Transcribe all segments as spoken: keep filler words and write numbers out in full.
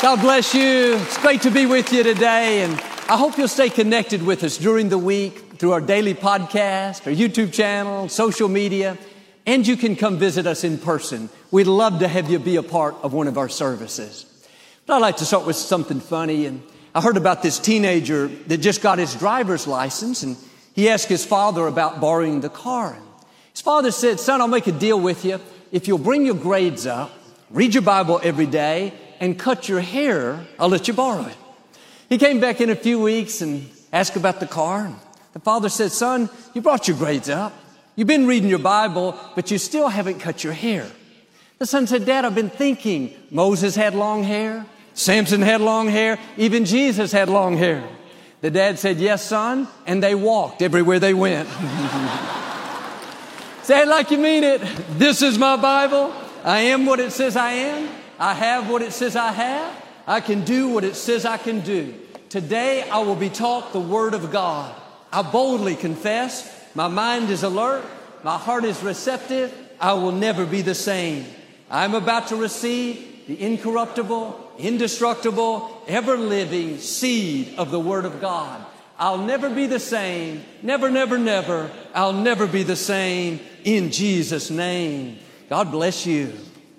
God bless you. It's great to be with you today, and I hope you'll stay connected with us during the week through our daily podcast, our YouTube channel, social media, and you can come visit us in person. We'd love to have you be a part of one of our services. But I'd like to start with something funny, and I heard about this teenager that just got his driver's license, and he asked his father about borrowing the car. His father said, "Son, I'll make a deal with you. If you'll bring your grades up, read your Bible every day, and cut your hair, I'll let you borrow it." He came back in a few weeks and asked about the car. The father said, "Son, you brought your grades up. You've been reading your Bible, but you still haven't cut your hair." The son said, "Dad, I've been thinking Moses had long hair, Samson had long hair, even Jesus had long hair." The dad said, "Yes, son," and they walked everywhere they went. Say it like you mean it. This is my Bible. I am what it says I am. I have what it says I have. I can do what it says I can do. Today I will be taught the Word of God. I boldly confess. My mind is alert. My heart is receptive. I will never be the same. I'm about to receive the incorruptible, indestructible, ever-living seed of the Word of God. I'll never be the same. Never, never, never. I'll never be the same. In Jesus' name. God bless you.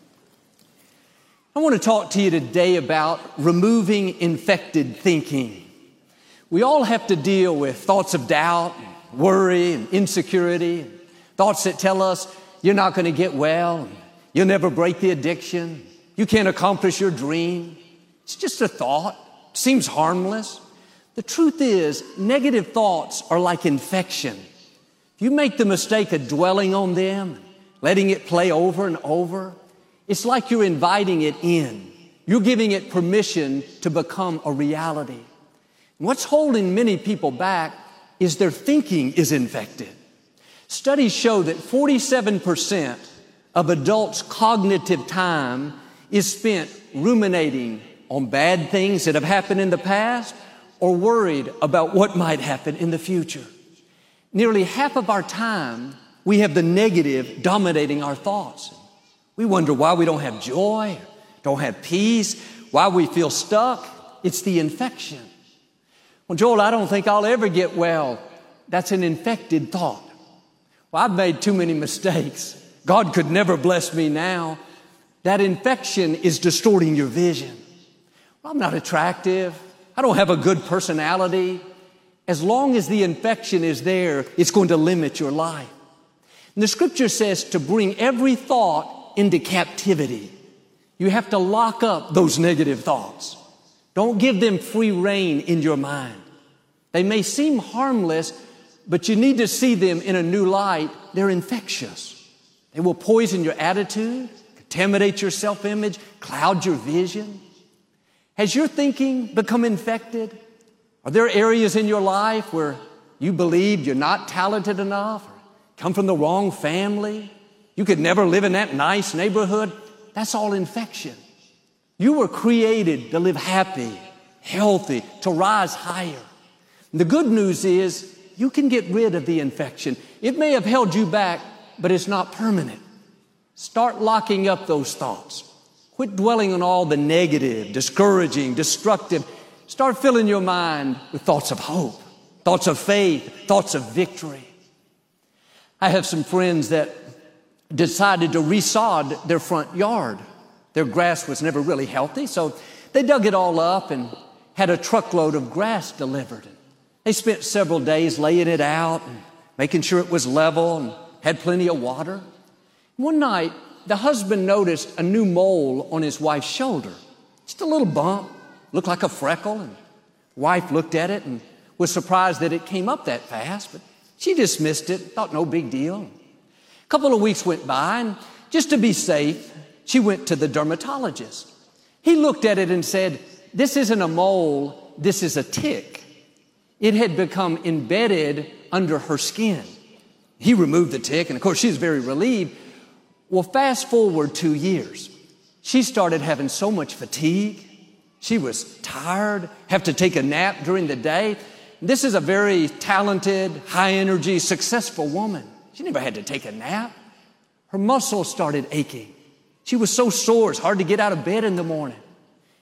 I want to talk to you today about removing infected thinking. We all have to deal with thoughts of doubt, worry, and insecurity, thoughts that tell us you're not going to get well, you'll never break the addiction, you can't accomplish your dream. It's just a thought. It seems harmless. The truth is, negative thoughts are like infection. If you make the mistake of dwelling on them, letting it play over and over, it's like you're inviting it in. You're giving it permission to become a reality. And what's holding many people back is their thinking is infected. Studies show that forty-seven percent of adults' cognitive time is spent ruminating on bad things that have happened in the past or worried about what might happen in the future. Nearly half of our time, we have the negative dominating our thoughts. We wonder why we don't have joy, don't have peace, why we feel stuck. It's the infection. Well, Joel, I don't think I'll ever get well. That's an infected thought. Well, I've made too many mistakes. God could never bless me now. That infection is distorting your vision. Well, I'm not attractive. I don't have a good personality. As long as the infection is there, it's going to limit your life. And the scripture says to bring every thought into captivity. You have to lock up those negative thoughts. Don't give them free rein in your mind. They may seem harmless, but you need to see them in a new light. They're infectious. They will poison your attitude, contaminate your self-image, cloud your vision. Has your thinking become infected? Are there areas in your life where you believe you're not talented enough, or come from the wrong family? You could never live in that nice neighborhood? That's all infection. You were created to live happy, healthy, to rise higher. And the good news is you can get rid of the infection. It may have held you back, but it's not permanent. Start locking up those thoughts. Quit dwelling on all the negative, discouraging, destructive. Start filling your mind with thoughts of hope, thoughts of faith, thoughts of victory. I have some friends that decided to resod their front yard. Their grass was never really healthy, so they dug it all up and had a truckload of grass delivered. They spent several days laying it out and making sure it was level and had plenty of water. One night, the husband noticed a new mole on his wife's shoulder. Just a little bump, looked like a freckle, and wife looked at it and was surprised that it came up that fast, but she dismissed it, thought no big deal. A couple of weeks went by, and just to be safe, she went to the dermatologist. He looked at it and said, "This isn't a mole, this is a tick." It had become embedded under her skin. He removed the tick, and of course, she was very relieved. Well, fast forward two years. She started having so much fatigue. She was tired, have to take a nap during the day. This is a very talented, high-energy, successful woman. She never had to take a nap. Her muscles started aching. She was so sore, it's hard to get out of bed in the morning.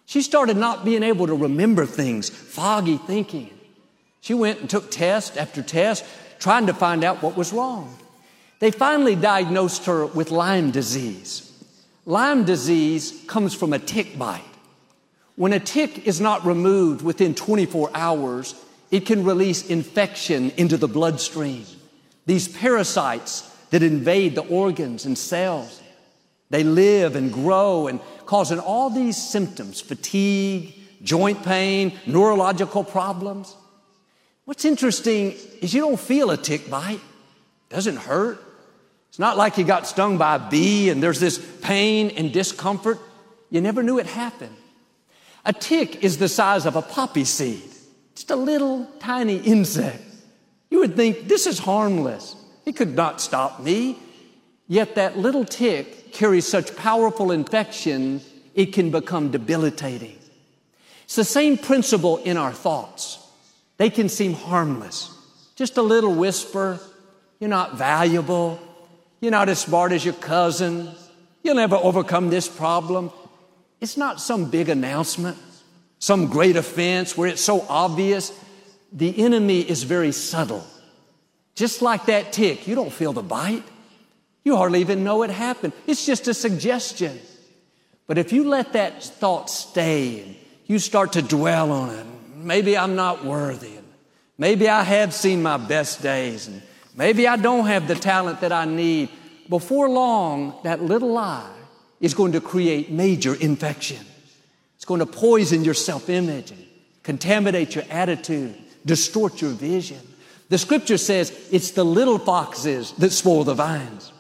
She started not being able to remember things, foggy thinking. She went and took test after test, trying to find out what was wrong. They finally diagnosed her with Lyme disease. Lyme disease comes from a tick bite. When a tick is not removed within twenty-four hours, it can release infection into the bloodstream. These parasites that invade the organs and cells, they live and grow and causing all these symptoms, fatigue, joint pain, neurological problems. What's interesting is you don't feel a tick bite. It doesn't hurt. It's not like you got stung by a bee and there's this pain and discomfort. You never knew it happened. A tick is the size of a poppy seed, just a little tiny insect. You would think, this is harmless. It could not stop me. Yet that little tick carries such powerful infection, it can become debilitating. It's the same principle in our thoughts. They can seem harmless. Just a little whisper, you're not valuable. You're not as smart as your cousin. You'll never overcome this problem. It's not some big announcement, some great offense where it's so obvious. The enemy is very subtle. Just like that tick, you don't feel the bite. You hardly even know it happened. It's just a suggestion. But if you let that thought stay and you start to dwell on it, maybe I'm not worthy, and maybe I have seen my best days, and maybe I don't have the talent that I need, before long, that little lie is going to create major infection. It's going to poison your self-image and contaminate your attitude, distort your vision. The scripture says it's the little foxes that spoil the vines.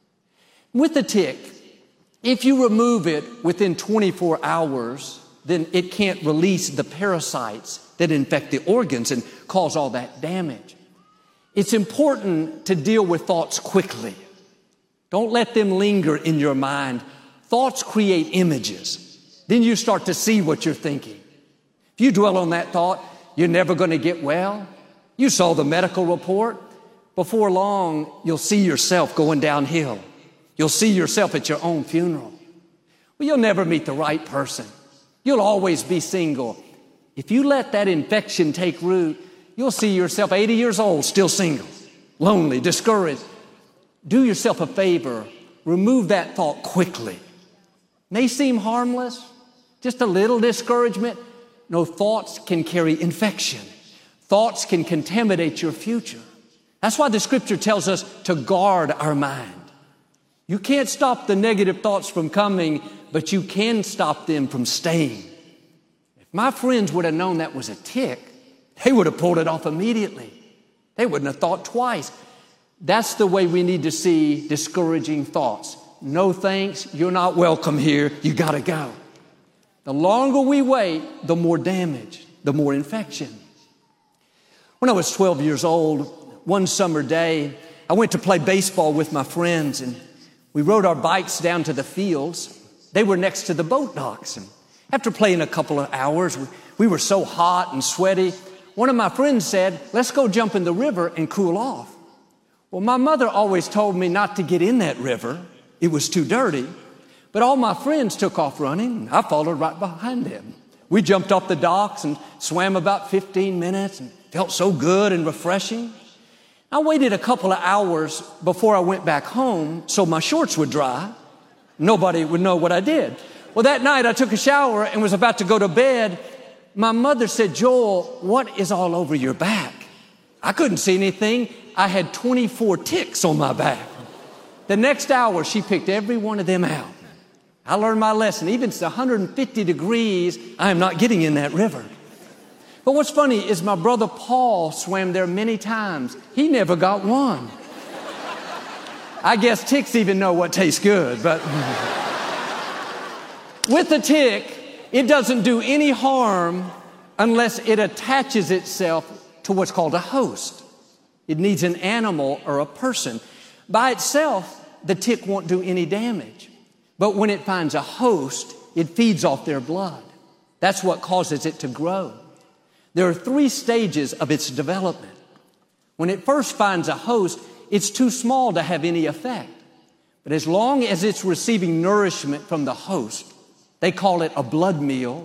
With the tick, if you remove it within twenty-four hours, then it can't release the parasites that infect the organs and cause all that damage. It's important to deal with thoughts quickly. Don't let them linger in your mind. Thoughts create images. Then you start to see what you're thinking. If you dwell on that thought, you're never going to get well. You saw the medical report. Before long, you'll see yourself going downhill. You'll see yourself at your own funeral. Well, you'll never meet the right person. You'll always be single. If you let that infection take root, you'll see yourself eighty years old, still single, lonely, discouraged. Do yourself a favor. Remove that thought quickly. May seem harmless, just a little discouragement. No, thoughts can carry infection. Thoughts can contaminate your future. That's why the scripture tells us to guard our mind. You can't stop the negative thoughts from coming, but you can stop them from staying. If my friends would have known that was a tick, they would have pulled it off immediately. They wouldn't have thought twice. That's the way we need to see discouraging thoughts. No thanks, you're not welcome here, you gotta go. The longer we wait, the more damage, the more infection. When I was twelve years old, one summer day, I went to play baseball with my friends, and we rode our bikes down to the fields. They were next to the boat docks, and after playing a couple of hours, we, we were so hot and sweaty. One of my friends said, let's go jump in the river and cool off. Well, my mother always told me not to get in that river. It was too dirty. But all my friends took off running, and I followed right behind them. We jumped off the docks and swam about fifteen minutes and felt so good and refreshing. I waited a couple of hours before I went back home so my shorts would dry. Nobody would know what I did. Well, that night I took a shower and was about to go to bed. My mother said, Joel, what is all over your back? I couldn't see anything. I had twenty-four ticks on my back. The next hour, she picked every one of them out. I learned my lesson. Even if it's one hundred fifty degrees, I am not getting in that river. But what's funny is my brother Paul swam there many times. He never got one. I guess ticks even know what tastes good, but with the tick, it doesn't do any harm unless it attaches itself to what's called a host. It needs an animal or a person. By itself, the tick won't do any damage. But when it finds a host, it feeds off their blood. That's what causes it to grow. There are three stages of its development. When it first finds a host, it's too small to have any effect. But as long as it's receiving nourishment from the host, they call it a blood meal,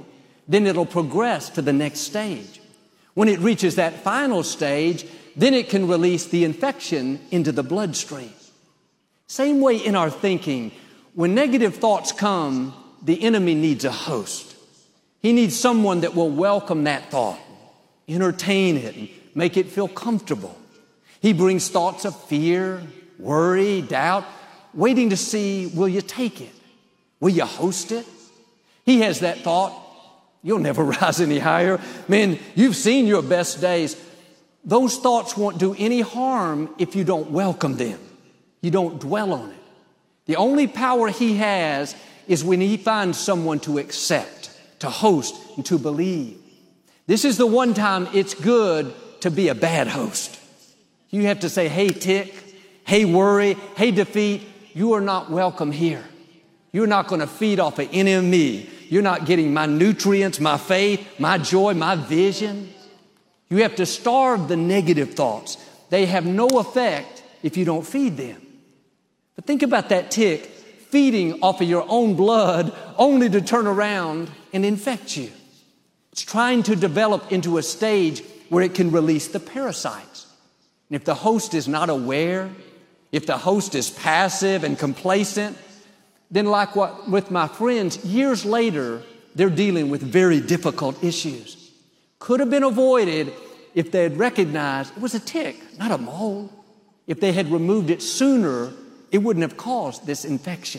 Then it'll progress to the next stage. When it reaches that final stage, then it can release the infection into the bloodstream. Same way in our thinking, when negative thoughts come, the enemy needs a host. He needs someone that will welcome that thought, entertain it, and make it feel comfortable. He brings thoughts of fear, worry, doubt, waiting to see, will you take it? Will you host it? He has that thought, you'll never rise any higher. Man, you've seen your best days. Those thoughts won't do any harm if you don't welcome them. You don't dwell on it. The only power he has is when he finds someone to accept, to host, and to believe. This is the one time it's good to be a bad host. You have to say, hey, tick, hey, worry, hey, defeat, you are not welcome here. You're not going to feed off of any of me. You're not getting my nutrients, my faith, my joy, my vision. You have to starve the negative thoughts. They have no effect if you don't feed them. But think about that tick feeding off of your own blood only to turn around and infect you. It's trying to develop into a stage where it can release the parasites. And if the host is not aware, if the host is passive and complacent, then like what with my friends, years later, they're dealing with very difficult issues. Could have been avoided if they had recognized it was a tick, not a mole. If they had removed it sooner, it wouldn't have caused this infection.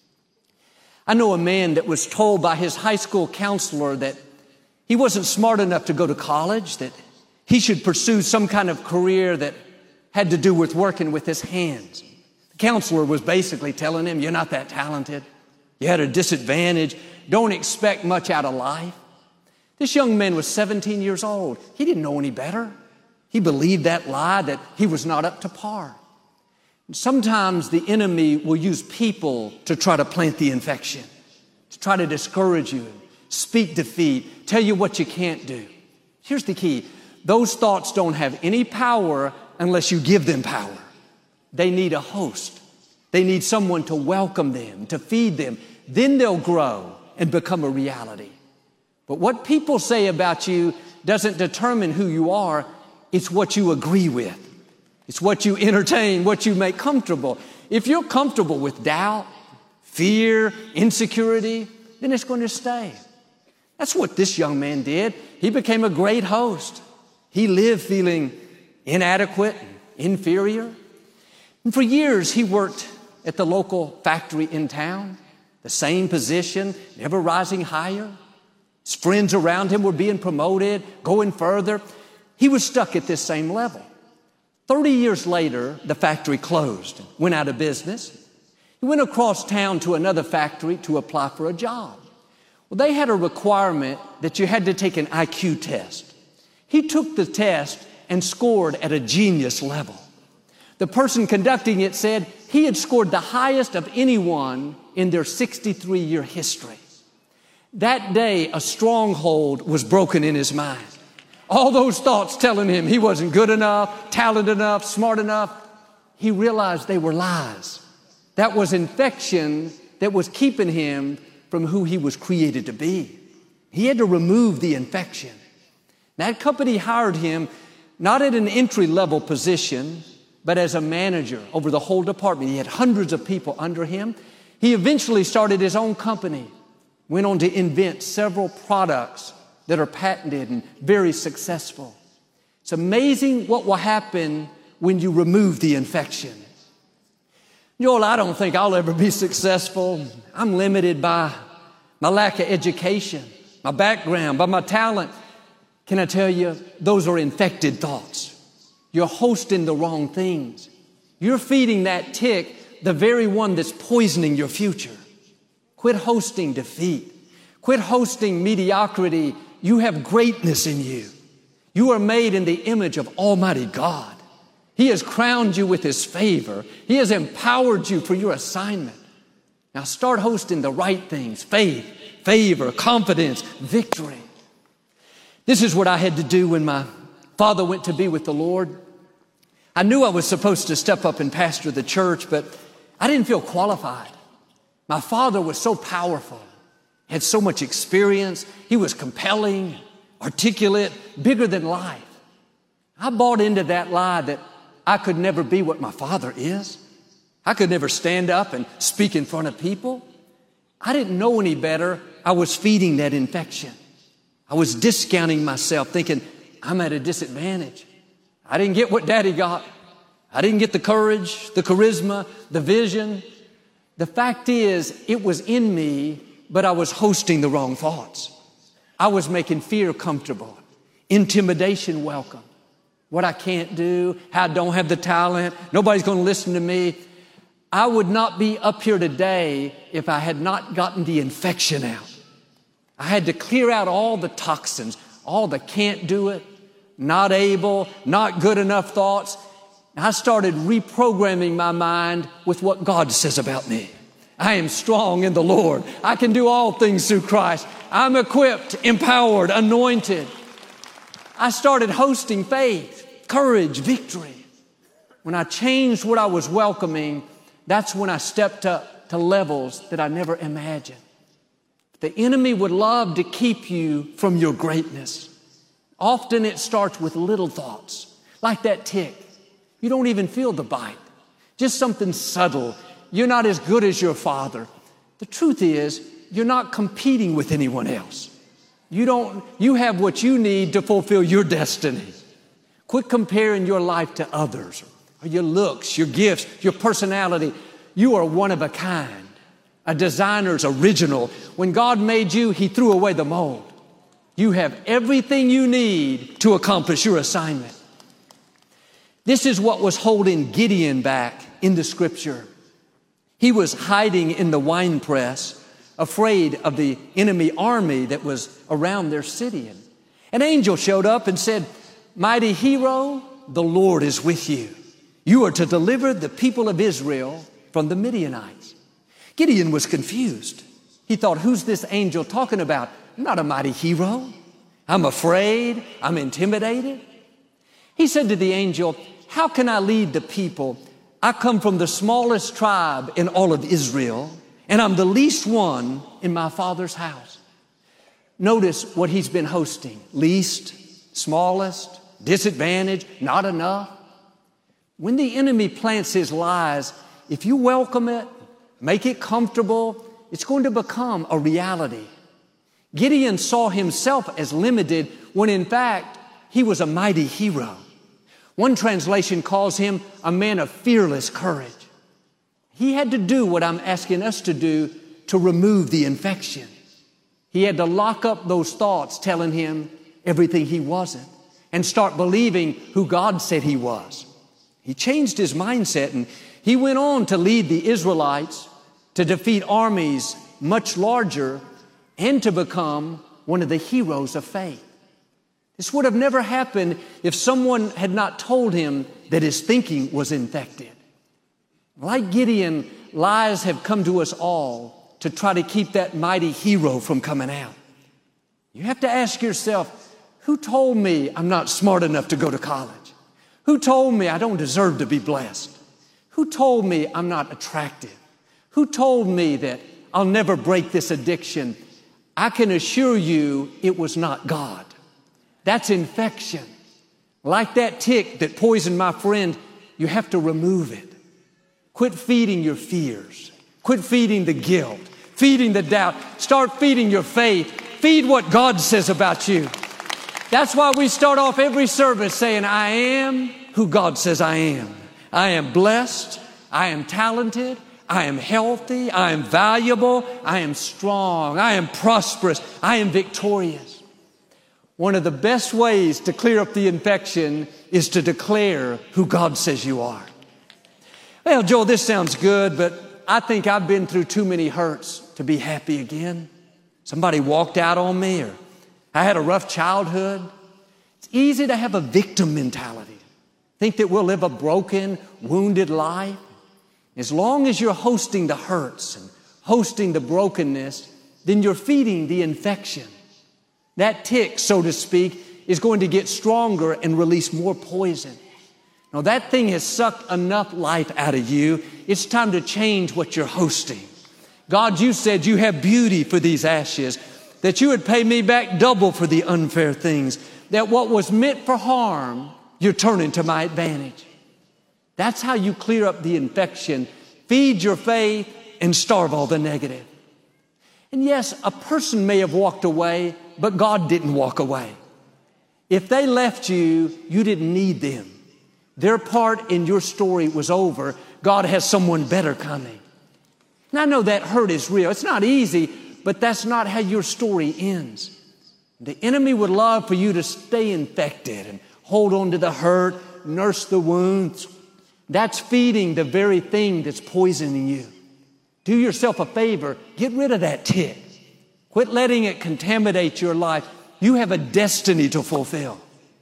I know a man that was told by his high school counselor that he wasn't smart enough to go to college, that he should pursue some kind of career that had to do with working with his hands. The counselor was basically telling him, you're not that talented. You're at a disadvantage. Don't expect much out of life. This young man was seventeen years old. He didn't know any better. He believed that lie that he was not up to par. And sometimes the enemy will use people to try to plant the infection, to try to discourage you, speak defeat, tell you what you can't do. Here's the key. Those thoughts don't have any power unless you give them power. They need a host. They need someone to welcome them, to feed them. Then they'll grow and become a reality. But what people say about you doesn't determine who you are. It's what you agree with. It's what you entertain, what you make comfortable. If you're comfortable with doubt, fear, insecurity, then it's going to stay. That's what this young man did. He became a great host. He lived feeling inadequate, inferior. And for years, he worked at the local factory in town, the same position, never rising higher. His friends around him were being promoted, going further. He was stuck at this same level. Thirty years later, the factory closed, went out of business. He went across town to another factory to apply for a job. Well, they had a requirement that you had to take an I Q test. He took the test and scored at a genius level. The person conducting it said he had scored the highest of anyone in their sixty-three year history. That day, a stronghold was broken in his mind. All those thoughts telling him he wasn't good enough, talented enough, smart enough, he realized they were lies. That was infection that was keeping him from who he was created to be. He had to remove the infection. That company hired him not at an entry-level position, but as a manager over the whole department. He had hundreds of people under him. He eventually started his own company, went on to invent several products that are patented and very successful. It's amazing what will happen when you remove the infection. Joel, I don't think I'll ever be successful. I'm limited by my lack of education, my background, by my talent. Can I tell you, those are infected thoughts. You're hosting the wrong things. You're feeding that tick, the very one that's poisoning your future. Quit hosting defeat. Quit hosting mediocrity. You have greatness in you. You are made in the image of Almighty God. He has crowned you with His favor. He has empowered you for your assignment. Now start hosting the right things: faith, favor, confidence, victory. This is what I had to do when my father went to be with the Lord. I knew I was supposed to step up and pastor the church, but I didn't feel qualified. My father was so powerful. had so much experience. He was compelling, articulate, bigger than life. I bought into that lie that I could never be what my father is. I could never stand up and speak in front of people. I didn't know any better. I was feeding that infection. I was discounting myself, thinking I'm at a disadvantage. I didn't get what Daddy got. I didn't get the courage, the charisma, the vision. The fact is, it was in me, but I was hosting the wrong thoughts. I was making fear comfortable, intimidation welcome. What I can't do, how I don't have the talent, nobody's going to listen to me. I would not be up here today if I had not gotten the infection out. I had to clear out all the toxins, all the can't do it, not able, not good enough thoughts. I started reprogramming my mind with what God says about me. I am strong in the Lord. I can do all things through Christ. I'm equipped, empowered, anointed. I started hosting faith, courage, victory. When I changed what I was welcoming, that's when I stepped up to levels that I never imagined. The enemy would love to keep you from your greatness. Often it starts with little thoughts, like that tick. You don't even feel the bite. Just something subtle. You're not as good as your father. The truth is, you're not competing with anyone else. You don't, you have what you need to fulfill your destiny. Quit comparing your life to others, or your looks, your gifts, your personality. You are one of a kind, a designer's original. When God made you, He threw away the mold. You have everything you need to accomplish your assignment. This is what was holding Gideon back in the scripture. He was hiding in the wine press, afraid of the enemy army that was around their city. And an angel showed up and said, "Mighty hero, the Lord is with you. You are to deliver the people of Israel from the Midianites." Gideon was confused. He thought, who's this angel talking about? I'm not a mighty hero. I'm afraid. I'm intimidated. He said to the angel, "How can I lead the people? I come from the smallest tribe in all of Israel, and I'm the least one in my father's house." Notice what he's been hosting. Least, smallest, disadvantaged, not enough. When the enemy plants his lies, if you welcome it, make it comfortable, it's going to become a reality. Gideon saw himself as limited when in fact he was a mighty hero. One translation calls him a man of fearless courage. He had to do what I'm asking us to do to remove the infection. He had to lock up those thoughts telling him everything he wasn't and start believing who God said he was. He changed his mindset and he went on to lead the Israelites to defeat armies much larger and to become one of the heroes of faith. This would have never happened if someone had not told him that his thinking was infected. Like Gideon, lies have come to us all to try to keep that mighty hero from coming out. You have to ask yourself, who told me I'm not smart enough to go to college? Who told me I don't deserve to be blessed? Who told me I'm not attractive? Who told me that I'll never break this addiction? I can assure you it was not God. That's infection. Like that tick that poisoned my friend, you have to remove it. Quit feeding your fears. Quit feeding the guilt, feeding the doubt. Start feeding your faith. Feed what God says about you. That's why we start off every service saying, I am who God says I am. I am blessed. I am talented. I am healthy. I am valuable. I am strong. I am prosperous. I am victorious. One of the best ways to clear up the infection is to declare who God says you are. Well, Joel, this sounds good, but I think I've been through too many hurts to be happy again. Somebody walked out on me, or I had a rough childhood. It's easy to have a victim mentality. Think that we'll live a broken, wounded life. As long as you're hosting the hurts and hosting the brokenness, then you're feeding the infection. That tick, so to speak, is going to get stronger and release more poison. Now, that thing has sucked enough life out of you. It's time to change what you're hosting. God, you said you have beauty for these ashes, that you would pay me back double for the unfair things, that what was meant for harm, you're turning to my advantage. That's how you clear up the infection, feed your faith, and starve all the negative. And yes, a person may have walked away, but God didn't walk away. If they left you, you didn't need them. Their part in your story was over. God has someone better coming. And I know that hurt is real. It's not easy, but that's not how your story ends. The enemy would love for you to stay infected and hold on to the hurt, nurse the wounds. That's feeding the very thing that's poisoning you. Do yourself a favor. Get rid of that tick. Quit letting it contaminate your life. You have a destiny to fulfill.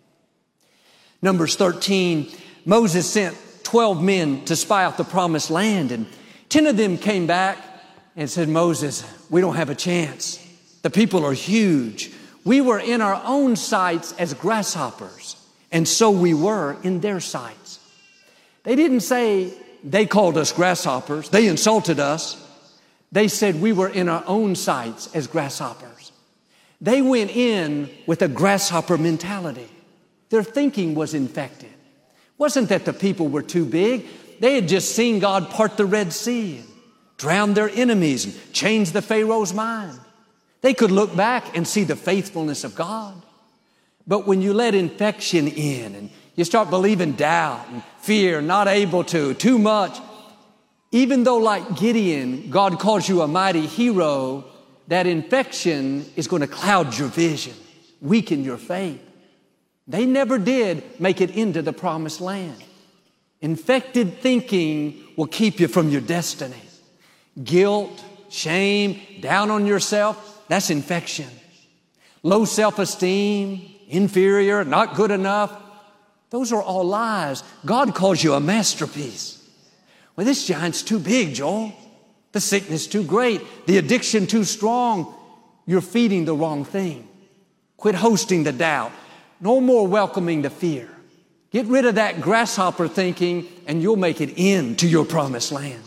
Numbers thirteen, Moses sent twelve men to spy out the promised land, and ten of them came back and said, Moses, we don't have a chance. The people are huge. We were in our own sights as grasshoppers, and so we were in their sights. They didn't say they called us grasshoppers. They insulted us. They said we were in our own sights as grasshoppers. They went in with a grasshopper mentality. Their thinking was infected. It wasn't that the people were too big. They had just seen God part the Red Sea and drown their enemies and change the Pharaoh's mind. They could look back and see the faithfulness of God. But when you let infection in and you start believing doubt and fear, not able to, too much, even though like Gideon, God calls you a mighty hero, that infection is going to cloud your vision, weaken your faith. They never did make it into the promised land. Infected thinking will keep you from your destiny. Guilt, shame, down on yourself, that's infection. Low self-esteem, inferior, not good enough, those are all lies. God calls you a masterpiece. Well, this giant's too big, Joel. The sickness too great. The addiction too strong. You're feeding the wrong thing. Quit hosting the doubt. No more welcoming the fear. Get rid of that grasshopper thinking and you'll make it into your promised land.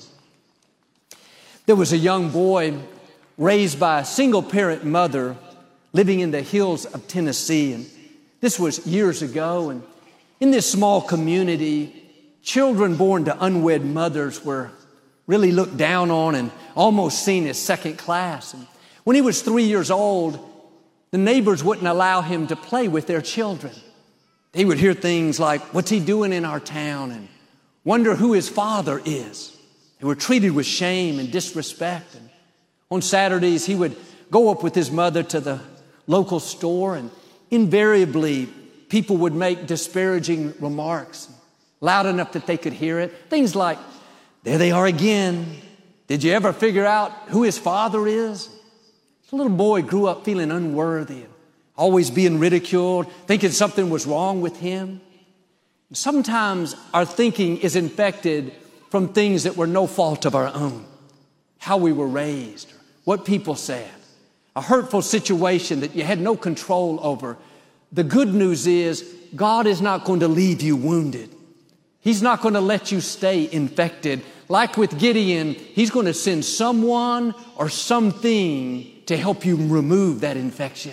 There was a young boy raised by a single parent mother living in the hills of Tennessee. And this was years ago. And in this small community, children born to unwed mothers were really looked down on and almost seen as second class. And when he was three years old, the neighbors wouldn't allow him to play with their children. They would hear things like, what's he doing in our town? And wonder who his father is. They were treated with shame and disrespect. And on Saturdays, he would go up with his mother to the local store, and invariably, people would make disparaging remarks, loud enough that they could hear it. Things like, there they are again. Did you ever figure out who his father is? The little boy grew up feeling unworthy, and always being ridiculed, thinking something was wrong with him. Sometimes our thinking is infected from things that were no fault of our own. How we were raised, what people said, a hurtful situation that you had no control over. The good news is God is not going to leave you wounded. He's not going to let you stay infected. Like with Gideon, He's going to send someone or something to help you remove that infection.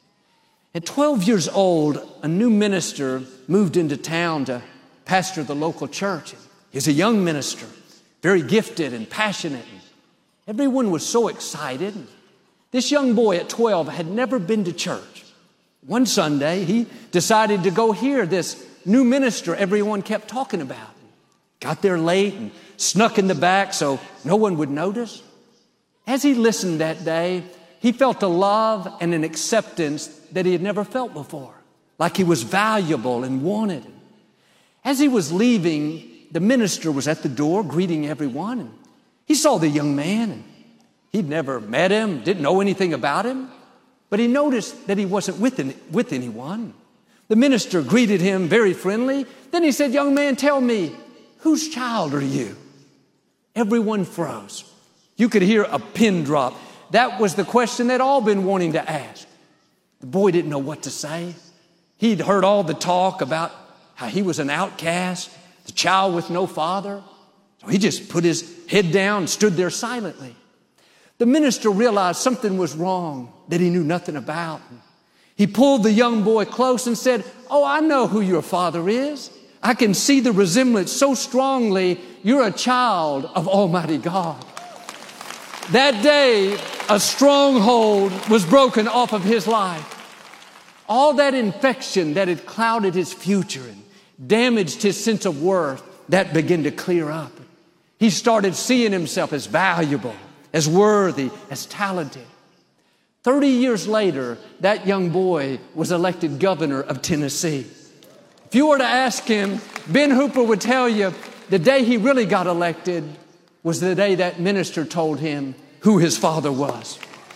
At twelve years old, a new minister moved into town to pastor the local church. He's a young minister, very gifted and passionate. Everyone was so excited. This young boy at twelve had never been to church. One Sunday, he decided to go hear this new minister everyone kept talking about. Got there late and snuck in the back so no one would notice. As he listened that day, he felt a love and an acceptance that he had never felt before, like he was valuable and wanted. As he was leaving, the minister was at the door greeting everyone, and he saw the young man, and he'd never met him, didn't know anything about him, but he noticed that he wasn't with, any, with anyone. The minister greeted him very friendly. Then he said, young man, tell me, whose child are you? Everyone froze. You could hear a pin drop. That was the question they'd all been wanting to ask. The boy didn't know what to say. He'd heard all the talk about how he was an outcast, the child with no father. So he just put his head down and stood there silently. The minister realized something was wrong that he knew nothing about. He pulled the young boy close and said, "Oh, I know who your father is. I can see the resemblance so strongly. You're a child of Almighty God." That day, a stronghold was broken off of his life. All that infection that had clouded his future and damaged his sense of worth, that began to clear up. He started seeing himself as valuable, as worthy, as talented. Thirty years later, that young boy was elected governor of Tennessee. If you were to ask him, Ben Hooper would tell you the day he really got elected was the day that minister told him who his father was.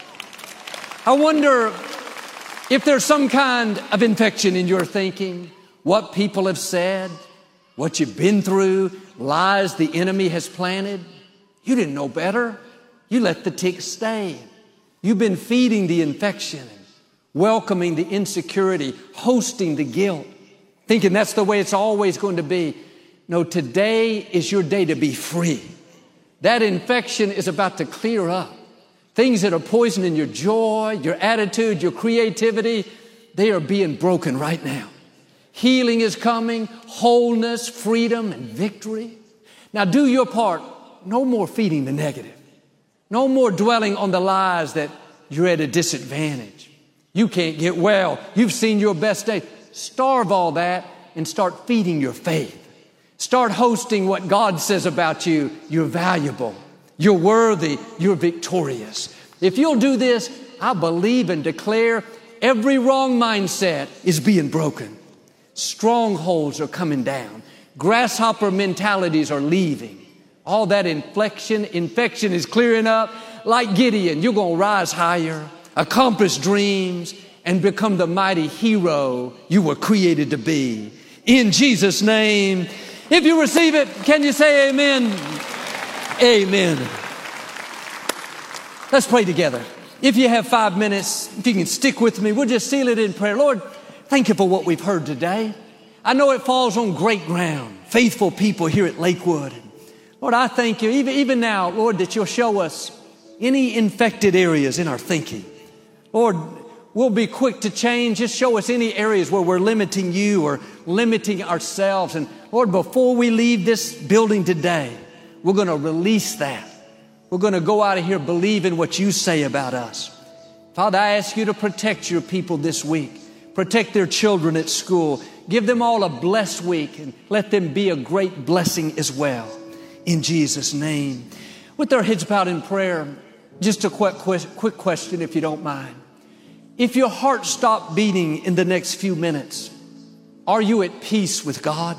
I wonder if there's some kind of infection in your thinking, what people have said, what you've been through, lies the enemy has planted. You didn't know better. You let the tick stay. You've been feeding the infection, welcoming the insecurity, hosting the guilt, thinking that's the way it's always going to be. No, today is your day to be free. That infection is about to clear up. Things that are poisoning your joy, your attitude, your creativity, they are being broken right now. Healing is coming, wholeness, freedom, and victory. Now do your part. No more feeding the negative. No more dwelling on the lies that you're at a disadvantage. You can't get well. You've seen your best day. Starve all that and start feeding your faith. Start hosting what God says about you. You're valuable. You're worthy. You're victorious. If you'll do this, I believe and declare every wrong mindset is being broken. Strongholds are coming down. Grasshopper mentalities are leaving. All that inflection, infection is clearing up. Like Gideon, you're going to rise higher, accomplish dreams, and become the mighty hero you were created to be. In Jesus' name. If you receive it, can you say amen? Amen. Let's pray together. If you have five minutes, if you can stick with me, we'll just seal it in prayer. Lord, thank you for what we've heard today. I know it falls on great ground, faithful people here at Lakewood. Lord, I thank you, even, even now, Lord, that you'll show us any infected areas in our thinking. Lord, we'll be quick to change. Just show us any areas where we're limiting you or limiting ourselves. And Lord, before we leave this building today, we're going to release that. We're going to go out of here believing what you say about us. Father, I ask you to protect your people this week. Protect their children at school. Give them all a blessed week and let them be a great blessing as well. In Jesus' name. With our heads bowed in prayer, just a quick, quick question if you don't mind. If your heart stopped beating in the next few minutes, are you at peace with God?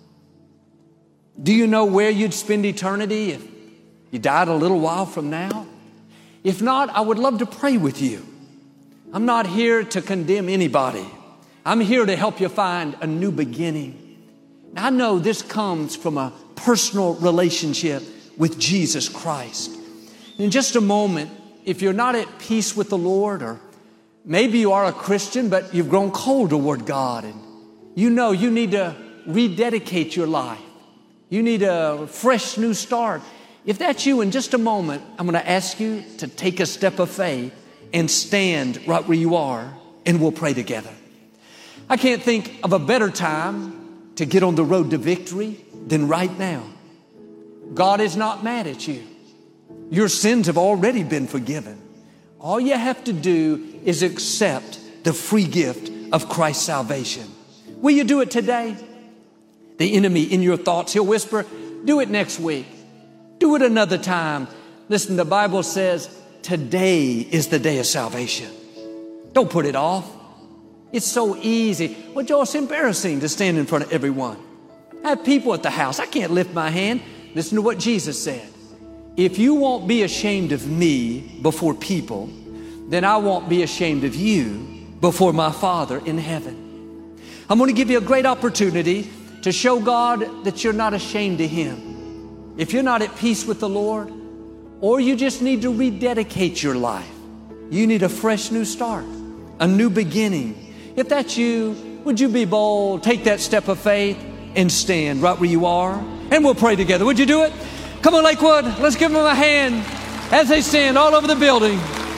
Do you know where you'd spend eternity if you died a little while from now? If not, I would love to pray with you. I'm not here to condemn anybody. I'm here to help you find a new beginning. Now, I know this comes from a personal relationship with Jesus Christ. In just a moment, if you're not at peace with the Lord, or maybe you are a Christian, but you've grown cold toward God, and you know you need to rededicate your life. You need a fresh new start. If that's you, in just a moment, I'm going to ask you to take a step of faith and stand right where you are, and we'll pray together. I can't think of a better time to get on the road to victory than right now. God is not mad at you. Your sins have already been forgiven. All you have to do is accept the free gift of Christ's salvation. Will you do it today? The enemy in your thoughts, he'll whisper, do it next week. Do it another time. Listen, the Bible says today is the day of salvation. Don't put it off. It's so easy. Well, Joel, it's embarrassing to stand in front of everyone. I have people at the house. I can't lift my hand. Listen to what Jesus said. If you won't be ashamed of me before people, then I won't be ashamed of you before my Father in heaven. I'm going to give you a great opportunity to show God that you're not ashamed of Him. If you're not at peace with the Lord, or you just need to rededicate your life, you need a fresh new start, a new beginning. If that's you, would you be bold, take that step of faith, and stand right where you are? And we'll pray together. Would you do it? Come on, Lakewood, let's give them a hand. as they stand all over the building.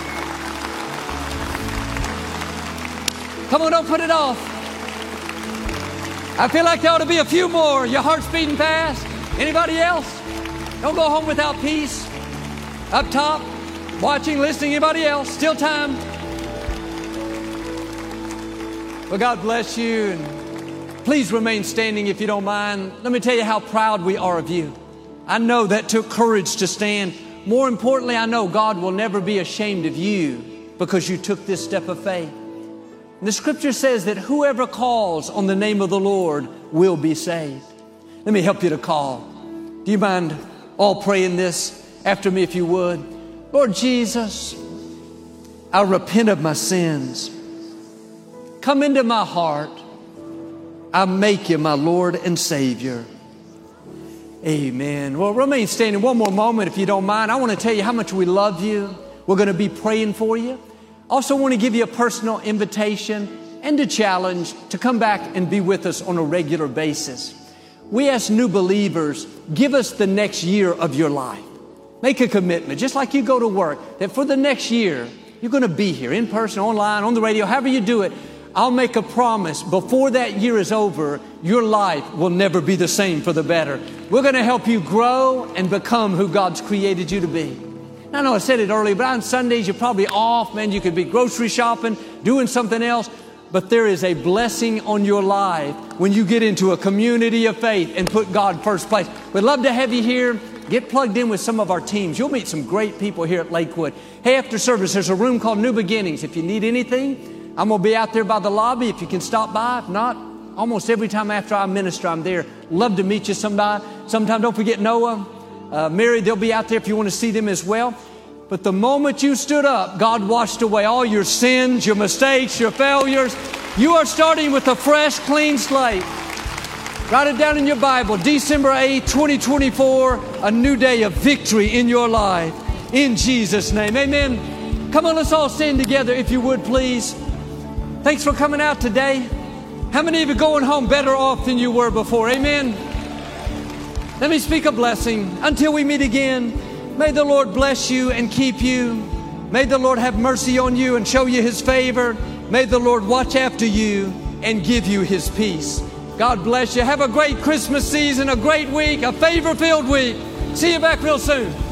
Come on, don't put it off. I feel like there ought to be a few more. Your heart's beating fast. Anybody else? Don't go home without peace. Up top, watching, listening. Anybody else? Still time. Well, God bless you. And please remain standing if you don't mind. Let me tell you how proud we are of you. I know that took courage to stand. More importantly, I know God will never be ashamed of you because you took this step of faith. And the scripture says that whoever calls on the name of the Lord will be saved. Let me help you to call. Do you mind all praying this after me if you would? Lord Jesus, I repent of my sins. Come into my heart. I make you my Lord and Savior. Amen. Well, remain standing one more moment if you don't mind. I want to tell you how much we love you. We're going to be praying for you. Also want to give you a personal invitation and a challenge to come back and be with us on a regular basis. We ask new believers, give us the next year of your life. Make a commitment, just like you go to work, that for the next year, you're going to be here in person, online, on the radio, however you do it. I'll make a promise before that year is over, your life will never be the same for the better. We're going to help you grow and become who God's created you to be. I know I said it earlier, but on Sundays, you're probably off, man. You could be grocery shopping, doing something else. But there is a blessing on your life when you get into a community of faith and put God first place. We'd love to have you here. Get plugged in with some of our teams. You'll meet some great people here at Lakewood. Hey, after service, there's a room called New Beginnings. If you need anything, I'm going to be out there by the lobby if you can stop by. If not, almost every time after I minister, I'm there. Love to meet you sometime. Sometime, don't forget Noah. Uh, Mary, they'll be out there if you want to see them as well. But the moment you stood up, God washed away all your sins, your mistakes, your failures. You are starting with a fresh, clean slate. Write it down in your Bible. December eighth, twenty twenty-four, a new day of victory in your life. In Jesus' name, amen. Come on, let's all stand together if you would, please. Thanks for coming out today. How many of you going home better off than you were before? Amen. Let me speak a blessing. Until we meet again, may the Lord bless you and keep you. May the Lord have mercy on you and show you His favor. May the Lord watch after you and give you His peace. God bless you. Have a great Christmas season, a great week, a favor-filled week. See you back real soon.